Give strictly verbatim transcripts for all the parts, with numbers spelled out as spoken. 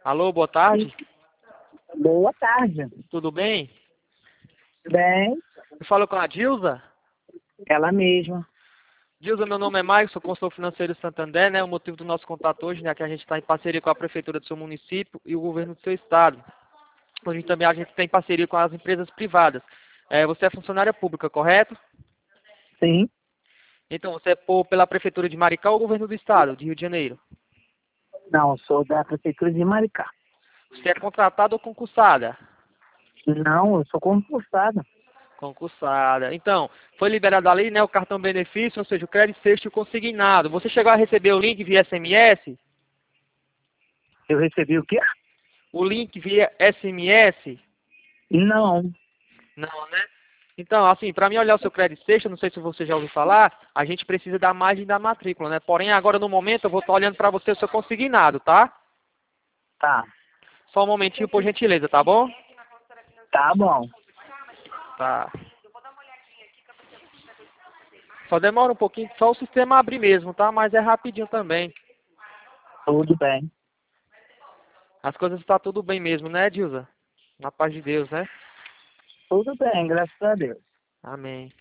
Alô, boa tarde. Boa tarde. Tudo bem? Bem, Eu falo com a Dilza. ela mesma. Dilza, meu nome é Maicon, sou consultor financeiro do Santander, né? O motivo do nosso contato hoje, né, é que a gente está em parceria com a prefeitura do seu município e o governo do seu estado. Hoje também a gente tem parceria com as empresas privadas. É, você é funcionária pública, correto? Sim. Então, você é por, pela prefeitura de Maricá ou governo do estado, de Rio de Janeiro? Não, sou da prefeitura de Maricá. Você é contratada ou concursada? Não, eu sou concursada. Concursada. Então, foi liberado ali, né, o cartão benefício, ou seja, o crédito sexto consignado. Você chegou a receber o link via S M S? Eu recebi o quê? O link via S M S? Não. Não, né? Então, assim, para mim olhar o seu crédito sexto, não sei se você já ouviu falar, a gente precisa da margem da matrícula, né? Porém, agora no momento eu vou estar olhando para você o seu consignado, tá? Tá. Só um momentinho, por gentileza, tá bom? Tá bom. Tá. Só demora um pouquinho, só o sistema abrir mesmo, tá? Mas é rapidinho também. Tudo bem. As coisas estão tudo bem mesmo, né, Dilza? Na paz de Deus, né? Tudo bem, graças a Deus. Amém.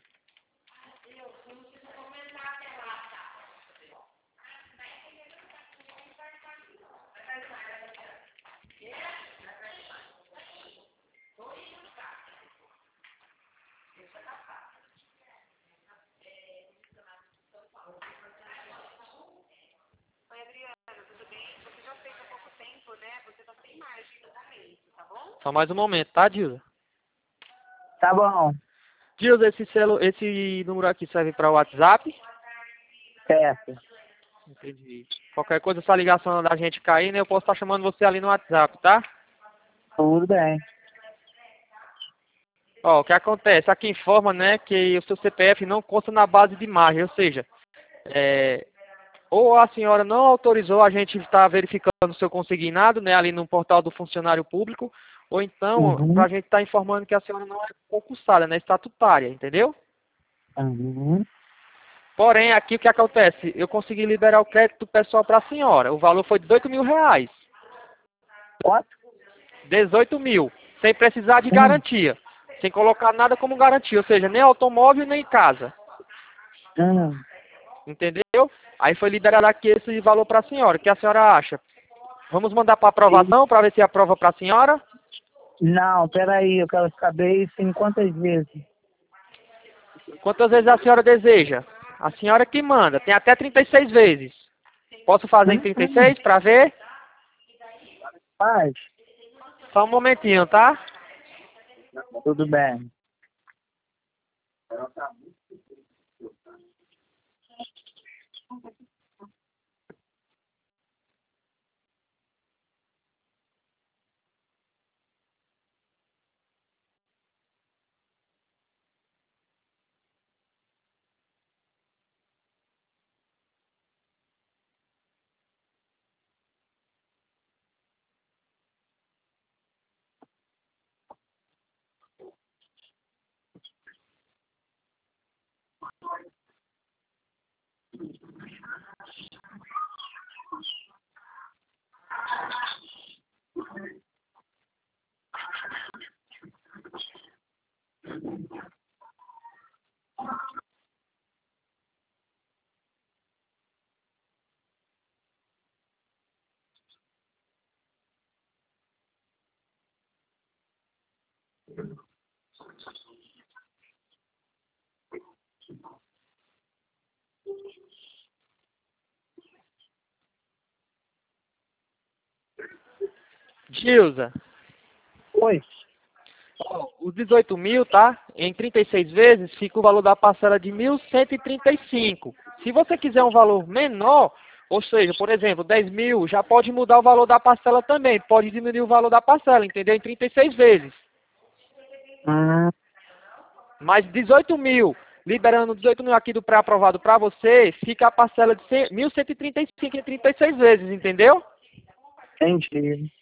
Só mais um momento, tá, Dilza? Tá bom. Dilza, esse, celu... esse número aqui serve para o WhatsApp? Certo. Entendi. Qualquer coisa, essa ligação da gente cair, né? Eu posso estar chamando você ali no WhatsApp, tá? Tudo bem. Ó, o que acontece? Aqui informa, né, que o seu C P F não consta na base de margem, ou seja, é, ou a senhora não autorizou a gente estar verificando o seu consignado, né, ali no portal do funcionário público, ou então, Uhum. para a gente estar informando que a senhora não é concursada, né, estatutária, entendeu? Uhum. Porém, aqui o que acontece? Eu consegui liberar o crédito pessoal para a senhora. O valor foi dezoito mil reais. Quanto? dezoito mil. Sem precisar de Hum. garantia. Sem colocar nada como garantia. Ou seja, nem automóvel, nem casa. Hum. Entendeu? Aí foi liberado aqui esse valor para a senhora. O que a senhora acha? Vamos mandar para E- aprovação para ver se aprova para a senhora? Não, peraí, eu quero saber isso em quantas vezes? Quantas vezes a senhora deseja? A senhora que manda. Tem até trinta e seis vezes. Posso fazer em trinta e Hum. seis para ver? Paz. Só um momentinho, tá? Tudo bem. Gilza. Oi. Ó, os dezoito mil, tá? Em trinta e seis vezes fica o valor da parcela de mil cento e trinta e cinco. Se você quiser um valor menor, ou seja, por exemplo, dez mil, já pode mudar o valor da parcela também. Pode diminuir o valor da parcela, entendeu? Em trinta e seis vezes. Hum. Mas dezoito mil, liberando dezoito mil aqui do pré-aprovado para você, fica a parcela de mil cento e trinta e cinco em trinta e seis vezes, entendeu? Entendi.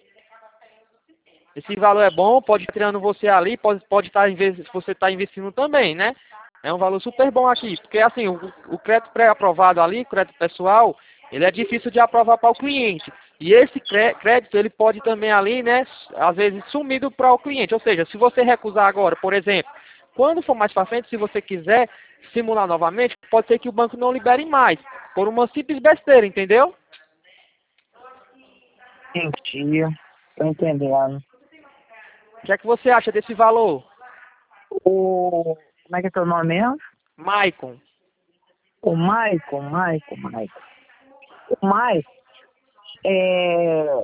Esse valor é bom, pode estar tirando você ali, pode, pode estar, inve- você está investindo também, né? É um valor super bom aqui, porque assim, o, o crédito pré-aprovado ali, o crédito pessoal, ele é difícil de aprovar para o cliente. E esse cré- crédito, ele pode também ali, né, às vezes sumido para o cliente. Ou seja, se você recusar agora, por exemplo, quando for mais para frente, se você quiser simular novamente, pode ser que o banco não libere mais, por uma simples besteira, entendeu? Entendi. Tô entendendo. O que é que você acha desse valor? O... Como é que é teu nome mesmo? Maicon. O Maicon, Maicon, Maicon. O Maicon, é...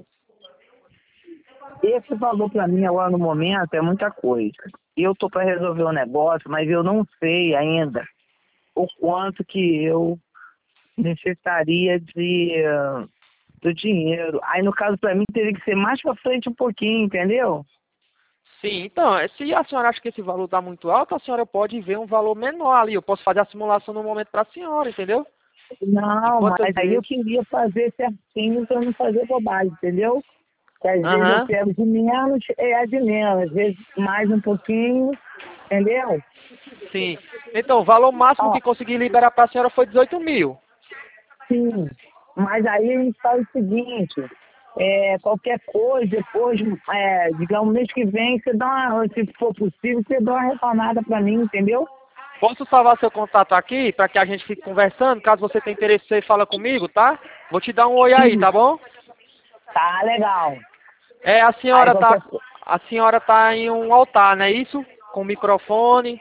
esse valor para mim agora no momento é muita coisa. Eu tô para resolver o negócio, mas eu não sei ainda o quanto que eu necessitaria de, eh, do dinheiro. Aí no caso para mim teria que ser mais para frente um pouquinho, entendeu? Sim, então, eh, se a senhora acha que esse valor está muito alto, a senhora pode ver um valor menor ali. Eu posso fazer a simulação no momento para a senhora, entendeu? De Não, quantas mas aí eu vezes? queria fazer certinho para não fazer bobagem, entendeu? Que às vezes eu Aham, pego de menos, é de menos, às vezes mais um pouquinho, entendeu? sim. Então, o valor máximo Ó, que consegui liberar para a senhora foi dezoito mil. sim, mas aí a gente faz o seguinte, é, qualquer coisa, depois, é, digamos, mês que vem, você dá uma, se for possível, você dá uma retornada para mim, entendeu? Posso salvar seu contato aqui para que a gente fique conversando? Caso você tenha interesse, você fala comigo, tá? Vou te dar um oi aí, Sim, tá bom? tá legal. É, a Aí senhora tá, qualquer coisa. a senhora tá em um altar, não é isso? Com microfone.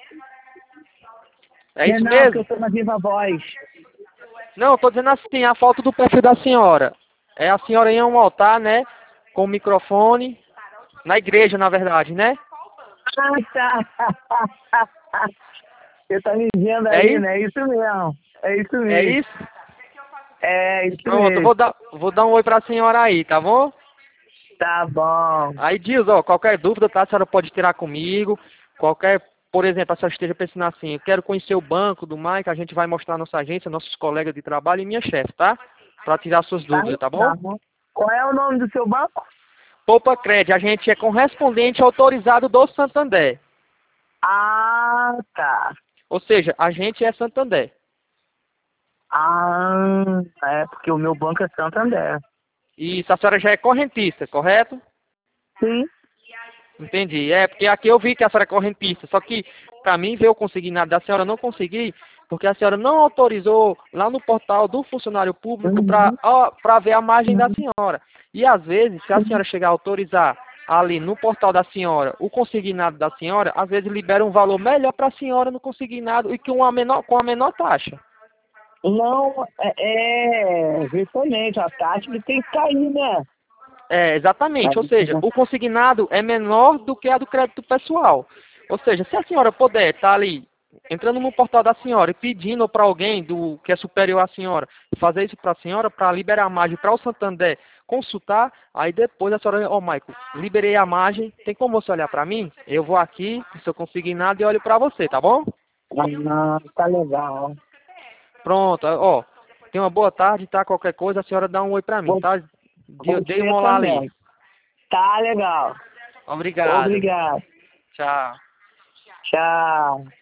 É Não, isso não, que eu mesmo? tô na Viva Voz. Não, tô dizendo assim, a foto do perfil da senhora. É a senhora em um altar, né? Com microfone. Na igreja, na verdade, né? Ah, tá. Você tá me vendo É aí, isso? né? É isso mesmo. É isso É mesmo. isso? É isso Pronto, eu mesmo. vou dar, vou dar um oi pra senhora aí, tá bom? Tá bom. Aí diz, ó, qualquer dúvida, tá? A senhora pode tirar comigo. Qualquer, por exemplo, a senhora esteja pensando assim, eu quero conhecer o banco do Mike, a gente vai mostrar nossa agência, nossos colegas de trabalho e minha chefe, tá? Pra tirar suas Tá, dúvidas, tá bom? tá bom. Qual é o nome do seu banco? Poupa Cred, a gente é correspondente autorizado do Santander. Ah, tá. Ou seja, a gente é Santander. Ah, é porque o meu banco é Santander. E a senhora já é correntista, correto? Sim. Entendi. É, porque aqui eu vi que a senhora é correntista. Só que, para mim, ver o consignado da senhora não consegui, porque a senhora não autorizou lá no portal do funcionário público para Uhum. para ver a margem da Uhum. senhora. E, às vezes, se a senhora chegar a autorizar ali no portal da senhora o consignado da senhora, às vezes libera um valor melhor para a senhora no consignado e que uma menor, com a menor taxa. Não, é, é justamente a taxa que tem que cair, né? É, exatamente. Ou seja, Uhum. o consignado é menor do que a do crédito pessoal. Ou seja, se a senhora puder estar ali, entrando no portal da senhora e pedindo para alguém do que é superior à senhora, fazer isso para a senhora, para liberar a margem para o Santander consultar, aí depois a senhora, ó, Michael, liberei a margem, tem como você olhar para mim? Eu vou aqui, com seu consignado e olho para você, tá bom? Ah, tá legal. Pronto, ó, tenha uma boa tarde, tá? Qualquer coisa, a senhora dá um oi para mim, Vo- tá? Dei dei um Você olá ali. também. Tá legal. Obrigado. Obrigado. Tchau. Tchau.